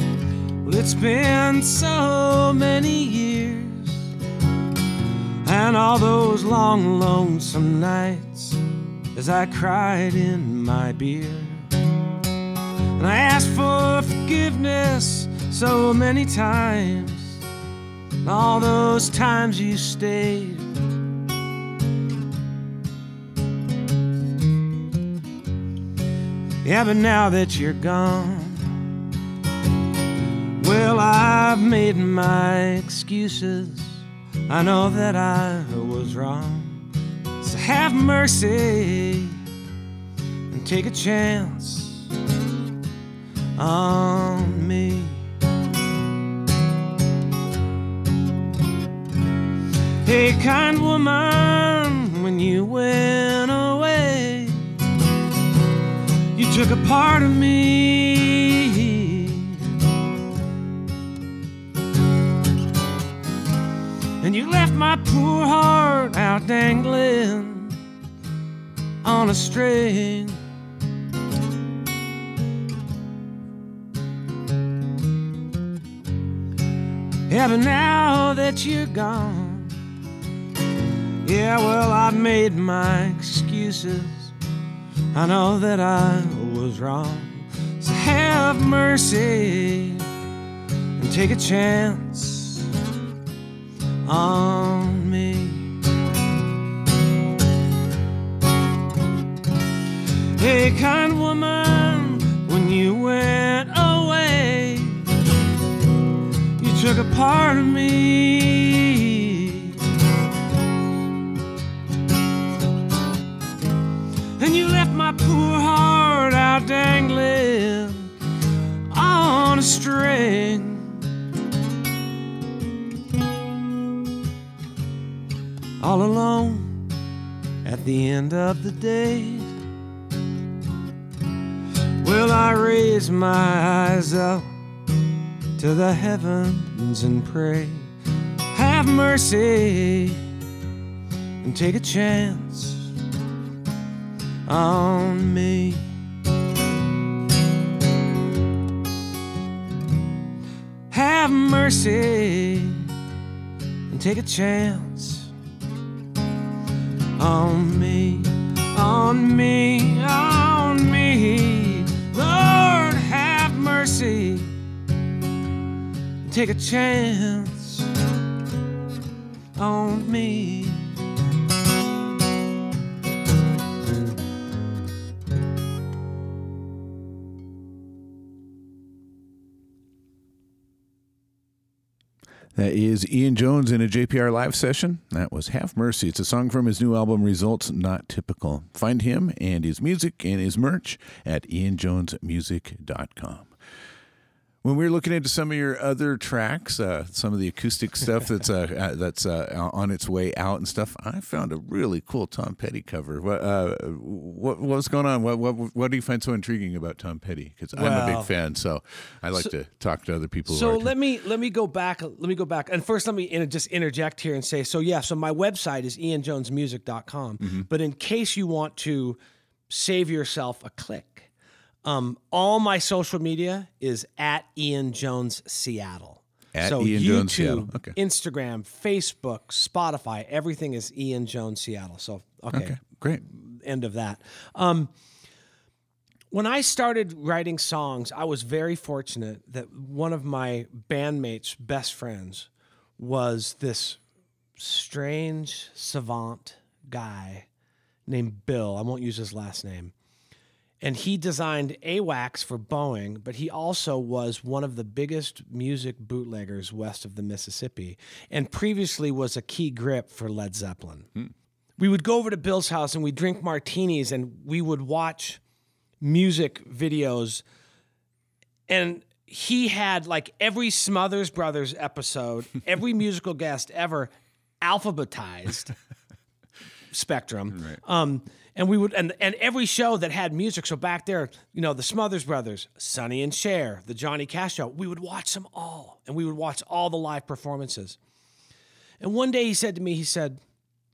Well, it's been so many years, and And all those long, lonesome nights as I cried in my beer. And I asked for forgiveness so many times. And all those times you stayed. Yeah, but now that you're gone, well, I've made my excuses. I know that I was wrong. So have mercy and take a chance on me. Hey, kind woman, when you went away, you took a part of me, and you left my poor heart out dangling on a string. Yeah, but now that you're gone, yeah, well, I've made my excuses. I know that I was wrong. So have mercy and take a chance on me. Hey, kind woman, when you went away, you took a part of me, and you left my poor heart out dangling on a string. All alone at the end of the day, well, I raise my eyes up to the heavens and pray, have mercy and take a chance on me. Have mercy and take a chance on me, on me, on me. Lord, have mercy and take a chance on me. That is Ian Jones in a J P R live session. That was Have Mercy. It's a song from his new album, Results Not Typical. Find him and his music and his merch at ian jones music dot com. When we were looking into some of your other tracks, uh, some of the acoustic stuff that's uh, uh, that's uh, on its way out and stuff, I found a really cool Tom Petty cover. What uh, what, what was going on? What, what what do you find so intriguing about Tom Petty? Because I'm Well, a big fan, so I like so- to talk to other people. So who are let me let me go back. Let me go back. And first, let me in, just interject here and say, so yeah, so my website is ian jones music dot com. Mm-hmm. But in case you want to save yourself a click, um, all my social media is at Ian Jones Seattle. At so Ian YouTube, Jones Seattle. Okay. Instagram, Facebook, Spotify, everything is Ian Jones Seattle. So okay, Okay, great. end of that. Um, when I started writing songs, I was very fortunate that one of my bandmates' best friends was this strange savant guy named Bill. I won't use his last name. And he designed AWACS for Boeing, but he also was one of the biggest music bootleggers west of the Mississippi, and previously was a key grip for Led Zeppelin. Hmm. We would go over to Bill's house and we'd drink martinis and we would watch music videos. And he had like every Smothers Brothers episode, every musical guest ever alphabetized spectrum. Right. Um, and we would, and, and every show that had music. So back there, you know, the Smothers Brothers, Sonny and Cher, the Johnny Cash show, we would watch them all, and we would watch all the live performances. And one day he said to me, he said,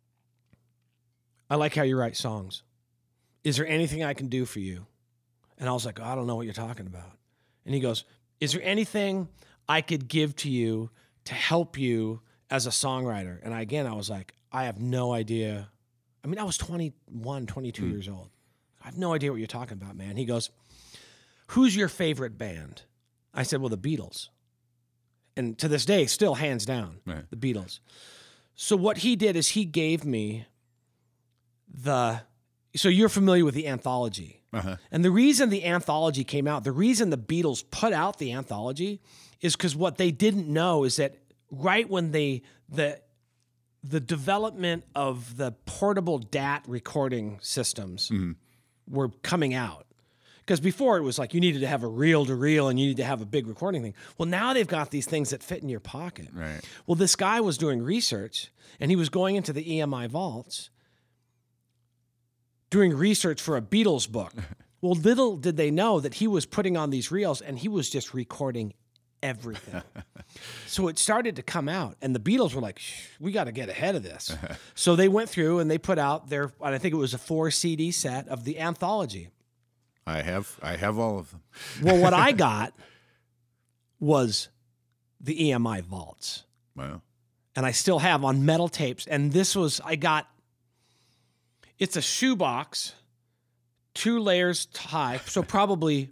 I like how you write songs. Is there anything I can do for you? And I was like, oh, I don't know what you're talking about. And he goes, is there anything I could give to you to help you as a songwriter? And I, again, I was like, I have no idea. I mean, I was twenty-one, twenty-two mm. years old. I have no idea what you're talking about, man. He goes, who's your favorite band? I said, well, the Beatles. And to this day, still hands down, right. the Beatles. So what he did is he gave me the, so you're familiar with the anthology. Uh-huh. And the reason the anthology came out, the reason the Beatles put out the anthology is because what they didn't know is that right when they, the, the development of the portable D A T recording systems mm-hmm. were coming out. Because before it was like you needed to have a reel-to-reel and you need to have a big recording thing. Well, now they've got these things that fit in your pocket. Right. Well, this guy was doing research, and he was going into the E M I vaults doing research for a Beatles book. Well, little did they know that he was putting on these reels, and he was just recording everything. So it started to come out, and the Beatles were like, Shh, we got to get ahead of this. So they went through, and they put out their, I think it was a four C D set of the anthology. I have I have all of them. Well, what I got was the E M I vaults. Wow. And I still have on metal tapes. And this was, I got, it's a shoebox, two layers high, so probably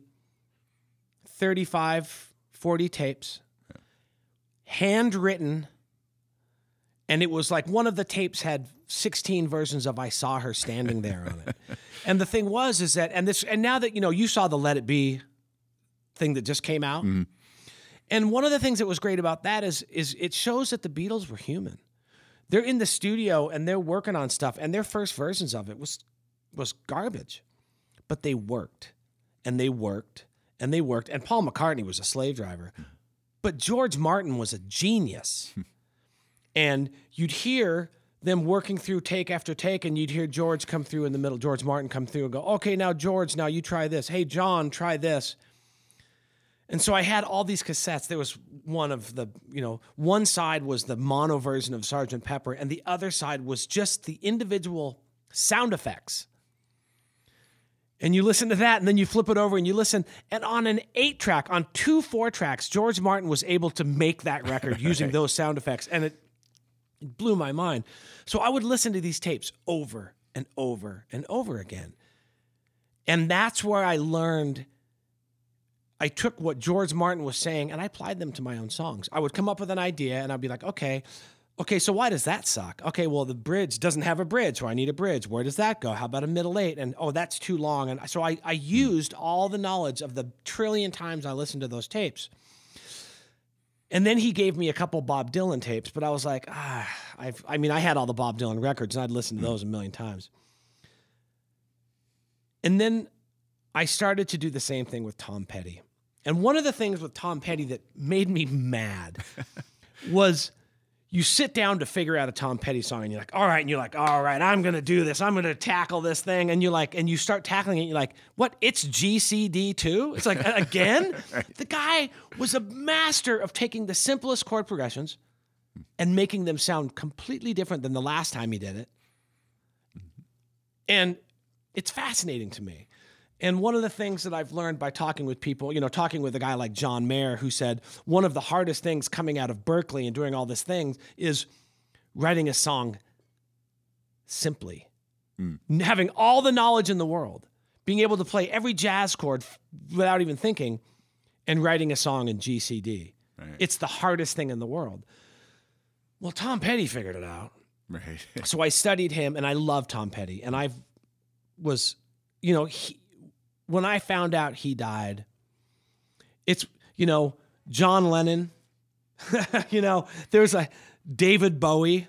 thirty-five, forty tapes, yeah. handwritten. And it was like one of the tapes had sixteen versions of I Saw Her Standing There on it. And the thing was, is that, and this, and now that, you know, you saw the Let It Be thing that just came out. Mm-hmm. And one of the things that was great about that is, is it shows that the Beatles were human. They're in the studio and they're working on stuff, and their first versions of it was, was garbage, but they worked and they worked and they worked. And Paul McCartney was a slave driver, but George Martin was a genius. And you'd hear them working through take after take, and you'd hear George come through in the middle, George Martin come through and go, okay, now George, now you try this. Hey, John, try this. And so I had all these cassettes. There was one of the, you know, one side was the mono version of Sergeant Pepper, and the other side was just the individual sound effects. And you listen to that, and then you flip it over and you listen. And on an eight track, on two four tracks, George Martin was able to make that record using those sound effects. And it, It blew my mind. So I would listen to these tapes over and over and over again. And that's where I learned, I took what George Martin was saying and I applied them to my own songs. I would come up with an idea and I'd be like, okay, okay, so why does that suck? Okay, well, the bridge doesn't have a bridge, so I need a bridge. Where does that go? How about a middle eight? And, oh, that's too long. And so I, I used all the knowledge of the trillion times I listened to those tapes. And then he gave me a couple Bob Dylan tapes, but I was like, ah, I've, I mean, I had all the Bob Dylan records, and I'd listened to those a million times. And then I started to do the same thing with Tom Petty. And one of the things with Tom Petty that made me mad was you sit down to figure out a Tom Petty song, and you're like, all right, and you're like, all right, I'm going to do this. I'm going to tackle this thing. And you're like, and you start tackling it, and you're like, what? It's G C D too? It's like, again? Right. The guy was a master of taking the simplest chord progressions and making them sound completely different than the last time he did it. And it's fascinating to me. And one of the things that I've learned by talking with people, you know, talking with a guy like John Mayer, who said one of the hardest things coming out of Berklee and doing all these things is writing a song simply, mm. having all the knowledge in the world, being able to play every jazz chord without even thinking, and writing a song in G C D. Right. It's the hardest thing in the world. Well, Tom Petty figured it out. Right. So I studied him, and I love Tom Petty. And I was, you know, he, when I found out he died, it's, you know, John Lennon, you know, there's a David Bowie,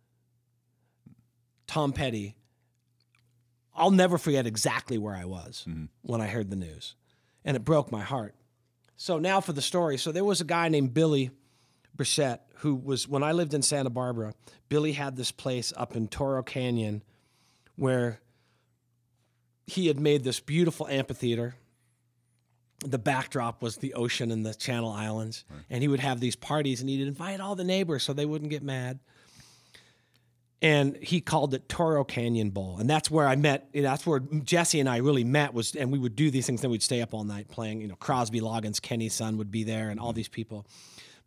Tom Petty. I'll never forget exactly where I was mm-hmm. when I heard the news, and it broke my heart. So now for the story. So there was a guy named Billy Brichette who was, when I lived in Santa Barbara, Billy had this place up in Toro Canyon where he had made this beautiful amphitheater. The backdrop was the ocean and the Channel Islands. Right. And he would have these parties, and he'd invite all the neighbors so they wouldn't get mad. And he called it Toro Canyon Bowl. And that's where I met, you know, that's where Jesse and I really met, was, and we would do these things, then we'd stay up all night playing, you know, Crosby Loggins, Kenny's son would be there, and all these people.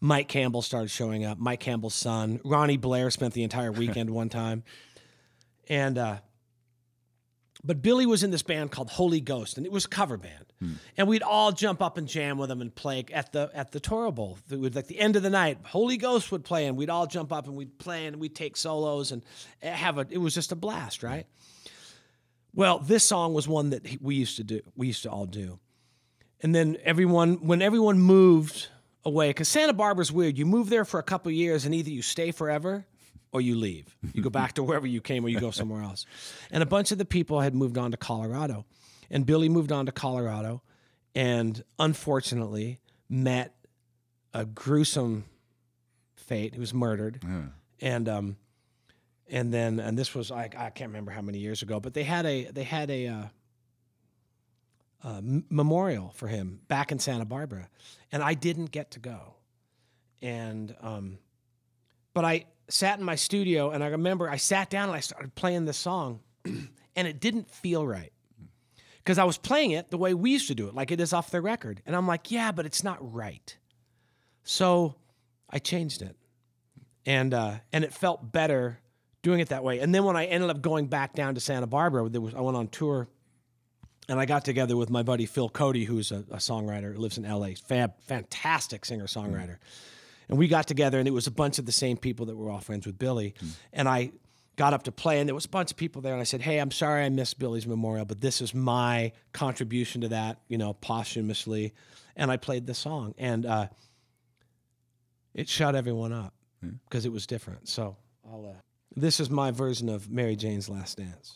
Mike Campbell started showing up. Mike Campbell's son, Ronnie Blair, spent the entire weekend one time, and uh, but Billy was in this band called Holy Ghost, and it was a cover band, hmm. and we'd all jump up and jam with them and play at the at the Toro Bowl. It was like the end of the night, Holy Ghost would play, and we'd all jump up and we'd play and we'd take solos and have a. It was just a blast, right? Well, this song was one that we used to do. We used to all do, and then everyone when everyone moved away, because Santa Barbara's weird. You move there for a couple of years, and either you stay forever or you leave. You go back to wherever you came, or you go somewhere else. And a bunch of the people had moved on to Colorado, and Billy moved on to Colorado, and unfortunately met a gruesome fate. He was murdered, yeah. and um, and then and this was I I can't remember how many years ago, but they had a they had a. Uh, Uh, m- memorial for him back in Santa Barbara, and I didn't get to go. And um, but I sat in my studio, and I remember I sat down and I started playing this song, and it didn't feel right because I was playing it the way we used to do it, like it is off the record, and I'm like, yeah, but it's not right. So I changed it, and uh, and it felt better doing it that way. And then when I ended up going back down to Santa Barbara, there was I went on tour. And I got together with my buddy Phil Cody, who's a, a songwriter who lives in L A, Fab, fantastic singer-songwriter. Mm. And we got together, and it was a bunch of the same people that were all friends with Billy. Mm. And I got up to play, and there was a bunch of people there, and I said, hey, I'm sorry I missed Billy's memorial, but this is my contribution to that, you know, posthumously. And I played the song, and uh, it shut everyone up because mm. it was different. So I'll, uh, this is my version of Mary Jane's Last Dance.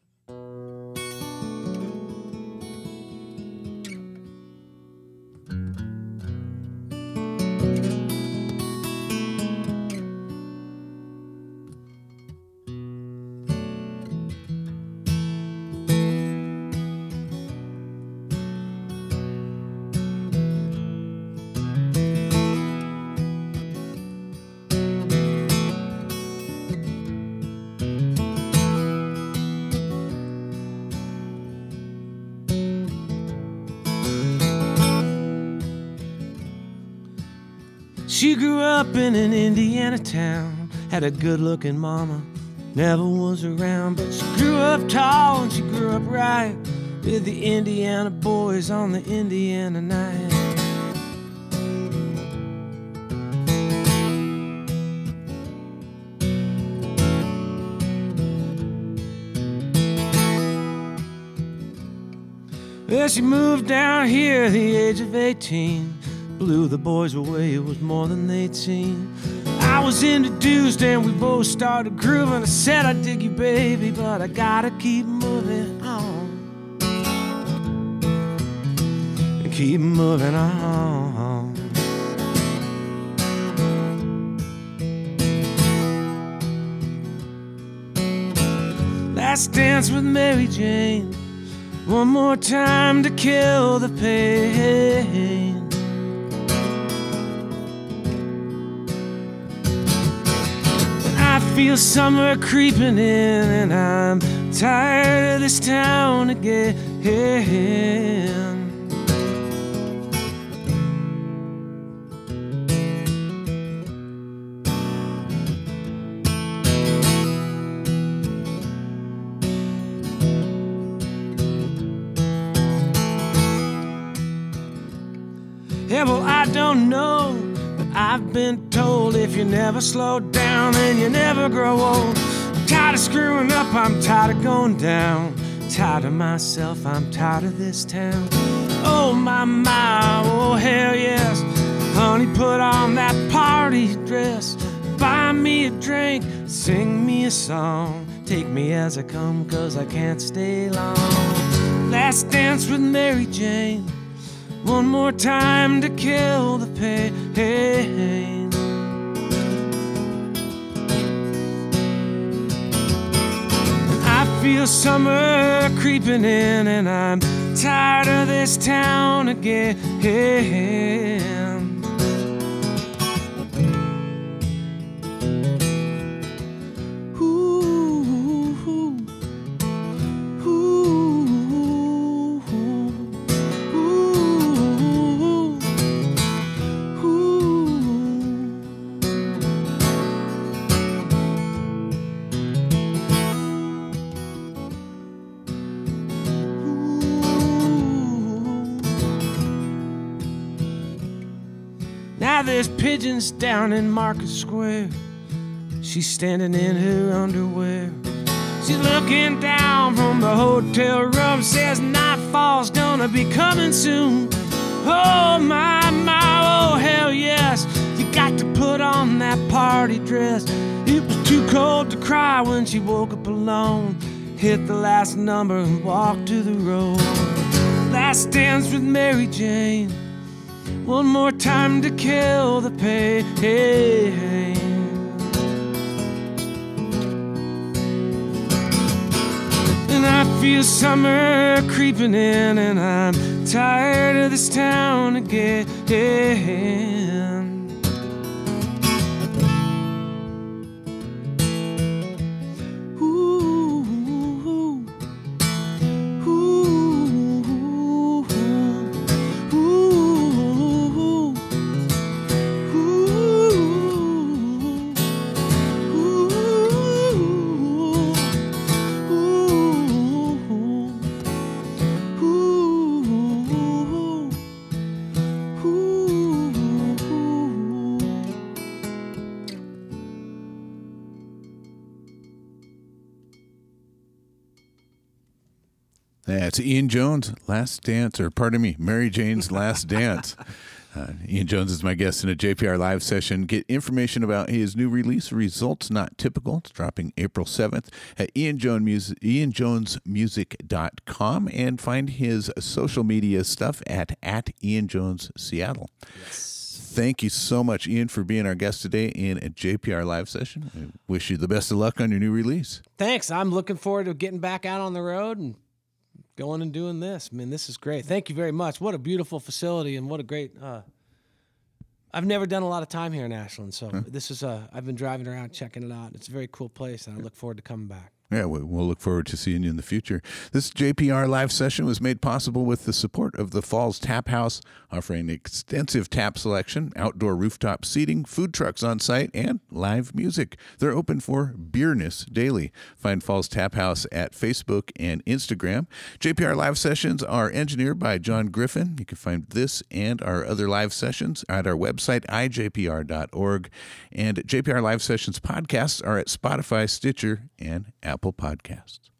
She grew up in an Indiana town, had a good-looking mama, never was around, but she grew up tall and she grew up right with the Indiana boys on the Indiana night. Well, she moved down here at the age of eighteen. Blew the boys away, it was more than they'd seen. I was introduced and we both started grooving. I said, I dig you, baby, but I gotta keep moving on. And keep moving on. Last dance with Mary Jane. One more time to kill the pain. I feel summer creeping in, and I'm tired of this town again. Yeah, well, I don't know, but I've been told if you never slow down, then you never grow old. I'm tired of screwing up, I'm tired of going down. Tired of myself, I'm tired of this town. Oh, my, my, oh, hell yes. Honey, put on that party dress. Buy me a drink, sing me a song. Take me as I come, cause I can't stay long. Last dance with Mary Jane. One more time to kill the pain. I feel summer creeping in, and I'm tired of this town again. Now there's pigeons down in Market Square. She's standing in her underwear. She's looking down from the hotel room, says nightfall's gonna be coming soon. Oh my, my, oh hell yes, you got to put on that party dress. It was too cold to cry when she woke up alone. Hit the last number and walked to the road. Last dance with Mary Jane. One more time to kill the pain. And I feel summer creeping in, and I'm tired of this town again. That's Ian Jones' Last Dance, or pardon me, Mary Jane's Last Dance. Uh, Ian Jones is my guest in a J P R live session. Get information about his new release, Results Not Typical. It's dropping April seventh at Ian Jones Music, ian jones music dot com, and find his social media stuff at, at Ian Jones Seattle. Yes. Thank you so much, Ian, for being our guest today in a J P R live session. I wish you the best of luck on your new release. Thanks. I'm looking forward to getting back out on the road and going and doing this. I mean, this is great. Thank you very much. What a beautiful facility, and what a great, uh, I've never done a lot of time here in Ashland, so huh? this is, uh, I've been driving around checking it out. It's a very cool place, and I look forward to coming back. Yeah, we'll look forward to seeing you in the future. This J P R live session was made possible with the support of the Falls Tap House, offering extensive tap selection, outdoor rooftop seating, food trucks on site, and live music. They're open for beerness daily. Find Falls Tap House at Facebook and Instagram. J P R live sessions are engineered by John Griffin. You can find this and our other live sessions at our website, i j p r dot org. And J P R live sessions podcasts are at Spotify, Stitcher, and Apple Podcasts.